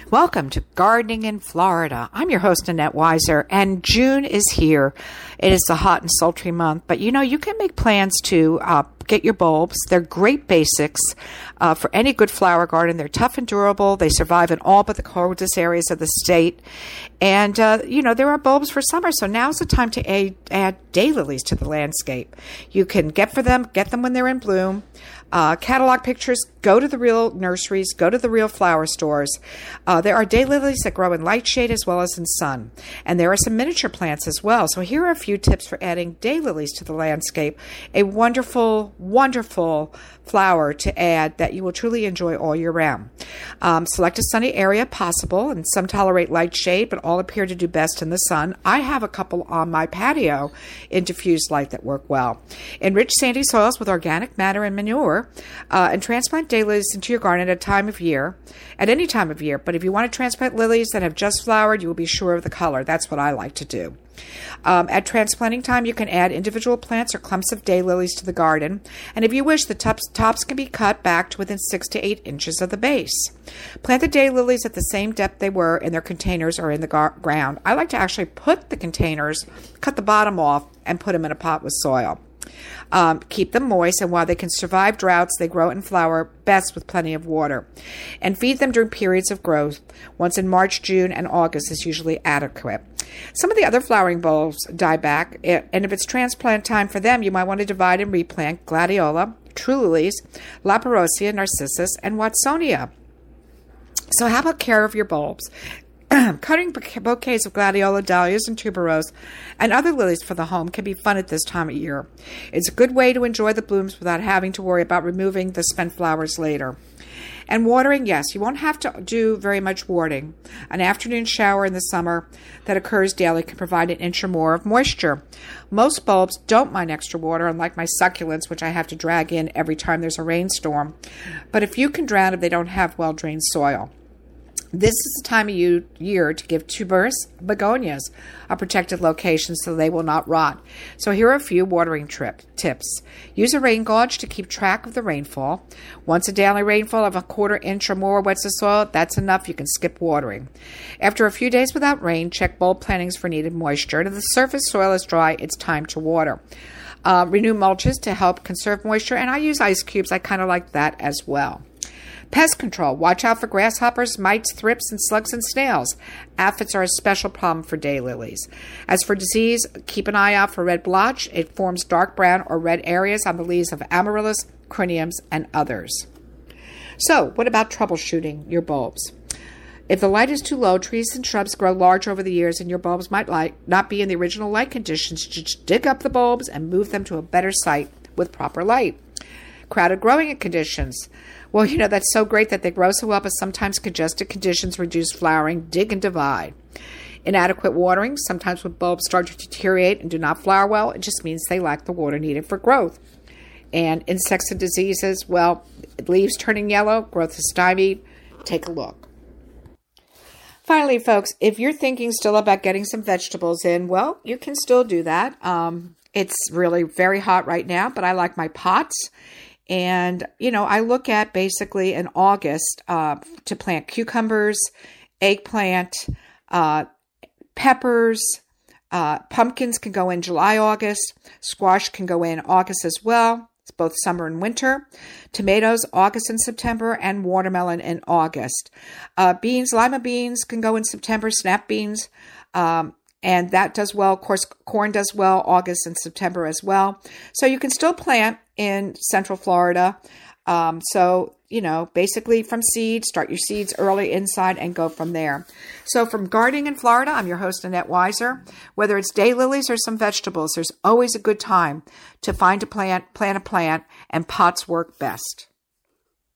Welcome to Gardening in Florida. I'm your host, Annette Weiser, and June is here. It is a hot and sultry month, but you can make plans to get your bulbs. They're great basics for any good flower garden. They're tough and durable. They survive in all but the coldest areas of the state. And, there are bulbs for summer, so now's the time to add daylilies to the landscape. You can get them when they're in bloom. Catalog pictures, go to the real nurseries, go to the real flower stores. There are daylilies that grow in light shade as well as in sun. And there are some miniature plants as well. So here are a few tips for adding daylilies to the landscape. A wonderful, wonderful flower to add that you will truly enjoy all year round. Select a sunny area possible, and some tolerate light shade, but all appear to do best in the sun. I have a couple on my patio in diffused light that work well. Enrich sandy soils with organic matter and manure, and transplant daylilies into your garden at any time of year. But if you want to transplant lilies that have just flowered, you will be sure of the color. That's what I like to do. At transplanting time, you can add individual plants or clumps of daylilies to the garden. And if you wish, the tops can be cut back to within 6 to 8 inches of the base. Plant the daylilies at the same depth they were in their containers or in the ground. I like to actually cut the bottom off, and put them in a pot with soil. Keep them moist, and while they can survive droughts, they grow and flower best with plenty of water. And feed them during periods of growth. Once in March, June, and August is usually adequate. Some of the other flowering bulbs die back, and if it's transplant time for them, you might want to divide and replant gladiola, true lilies, laperosia, narcissus, and watsonia. So how about care of your bulbs? Cutting bouquets of gladiola, dahlias, and tuberose and other lilies for the home can be fun at this time of year. It's a good way to enjoy the blooms without having to worry about removing the spent flowers later. And watering, yes, you won't have to do very much watering. An afternoon shower in the summer that occurs daily can provide an inch or more of moisture. Most bulbs don't mind extra water, unlike my succulents, which I have to drag in every time there's a rainstorm. But if you can drown if they don't have well-drained soil. This is the time of year to give tuberous begonias a protected location so they will not rot. So here are a few watering tips. Use a rain gauge to keep track of the rainfall. Once a daily rainfall of a 1/4 inch or more wets the soil, that's enough. You can skip watering. After a few days without rain, check bulb plantings for needed moisture. And if the surface soil is dry, it's time to water. Renew mulches to help conserve moisture, and I use ice cubes. I kind of like that as well. Pest control. Watch out for grasshoppers, mites, thrips, and slugs and snails. Aphids are a special problem for daylilies. As for disease, keep an eye out for red blotch. It forms dark brown or red areas on the leaves of amaryllis, crinums, and others. So, what about troubleshooting your bulbs? If the light is too low, trees and shrubs grow large over the years, and your bulbs might not be in the original light conditions. Just dig up the bulbs and move them to a better site with proper light. Crowded growing conditions. Well, that's so great that they grow so well, but sometimes congested conditions reduce flowering. Dig and divide. Inadequate watering. Sometimes when bulbs start to deteriorate and do not flower well, it just means they lack the water needed for growth. And insects and diseases, well, leaves turning yellow, growth is stymied. Take a look. Finally, folks, if you're thinking still about getting some vegetables in, well, you can still do that. It's really very hot right now, but I like my pots. And, I look at basically in August to plant cucumbers, eggplant, peppers, pumpkins can go in July, August. Squash can go in August as well. It's both summer and winter. Tomatoes, August and September, and watermelon in August. Beans, lima beans can go in September, snap beans, and that does well. Of course, corn does well August and September as well. So you can still plant in Central Florida. Basically from seed, start your seeds early inside and go from there. So from Gardening in Florida, I'm your host, Annette Weiser. Whether it's daylilies or some vegetables, there's always a good time to find a plant, and pots work best.